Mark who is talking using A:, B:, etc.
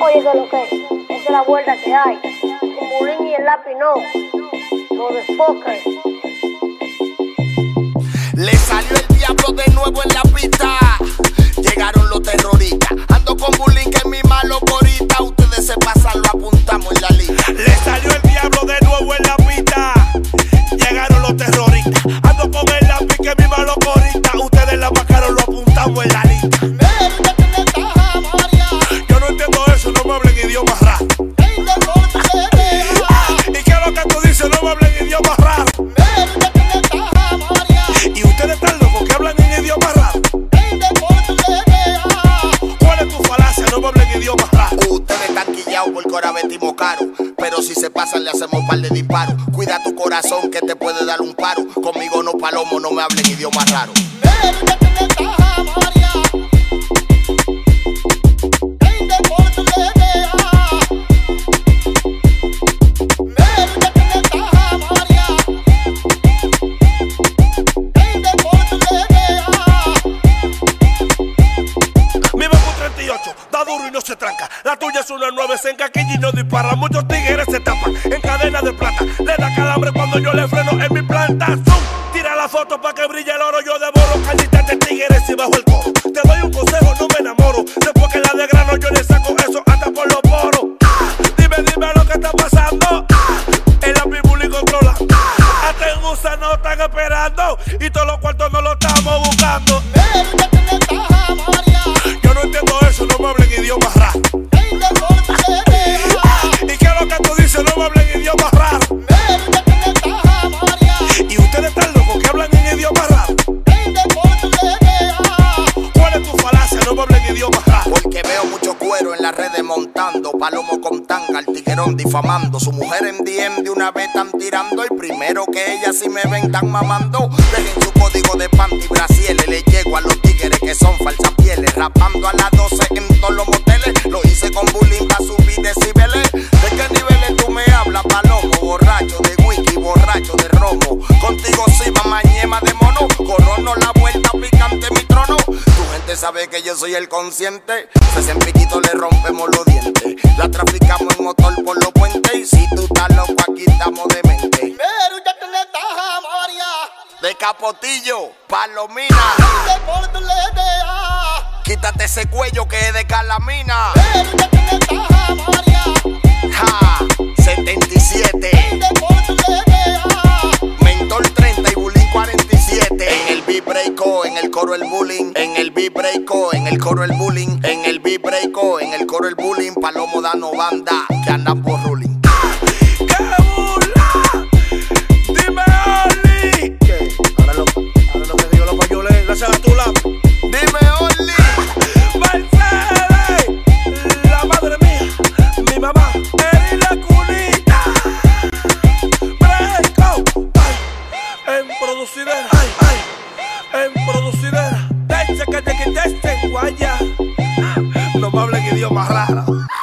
A: Oye, ¿qué es lo que es? Esa es la vuelta que hay. Con Bulín y el lápiz no. Lo de Fokker.
B: Le salió el diablo de nuevo en la pista. Llegaron los terroristas. Ando con Bulín que es mi malo corita. Ustedes se pasan, lo apuntamos en la lista.
C: Le salió el diablo de nuevo en la pista. Llegaron los terroristas. Ando con el lápiz que es mi malo corita. Ustedes la marcaron, lo apuntamos en la lista. Yo no entiendo eso, no me hablen idiomas raros. ¿Y qué es lo que tú dices? No me hablen idiomas raros. Y ustedes están locos que hablan en idiomas raros. ¿Cuál es tu falacia? No me hablen idiomas raros.
B: Ustedes están quillados porque ahora vestimos caro. Pero si se pasan le hacemos un par de disparos. Cuida tu corazón que te puede dar un paro. Conmigo no palomo, no me hablen idiomas raros.
C: Da duro y no se tranca. La tuya es una 9, se encaquilla y no dispara. Muchos tigres se tapan en cadena de plata. Le da calambre cuando yo le freno en mi planta. Zoom, tira la foto pa' que brille el oro. Yo devoro calditas de tigres y bajo el coro. Te doy un consejo, no me enamoro. Después que la de grano yo le saco eso hasta por los poros. Dime lo que está pasando. El lápiz Bulín controla. Hasta en USA no están esperando. Y todos los cuartos no lo estamos buscando. Yo no entiendo eso, no me hablen idiomas raros. ¿Y qué es lo que tú dices? No me hablen idiomas raros. Y ustedes están locos que hablan en idiomas raros. ¿Cuál es tu falacia? No me hablen idiomas raros.
B: Porque veo mucho cuero en las redes montando. Palomo con tanga, el tiguerón difamando. Su mujer en DM de una vez están tirando. Y primero que ella si me ven tan mamando. Dejen su código de panty brasieles. Le llego a los tigres que son falsas pieles. Rapando a las 12 en todos los moteles. Lo hice con Bulín pa' subir decibeles. ¿De qué niveles tú me hablas, palomo? Borracho de whisky, borracho de romo. Contigo sí, mamá ñema de mono. Corono la vuelta picante mi trono. Tu gente sabe que yo soy el consciente. 60 piquitos le rompemos los dientes. La traficamos en motor por los puentes. Y si tú estás loco aquí estamos de mente. De Capotillo, Palomina. Quítate ese cuello que es de Calamina. Ja, 77. Mentor 30 y Bulín 47. En el beat breako, en el coro el bullying. En el beat breako, en el coro el bullying. En el beat breako, en el coro el bullying. Palomo dando banda que andan por ruling.
C: Gracias a tu lápiz.
B: Dime, Oli.
C: Mercedes, la madre mía, mi mamá, Eri la cunita. Breako, ay, en producidera, en producidera. Desde que te quitaste, guaya. No me hablen idiomas raros.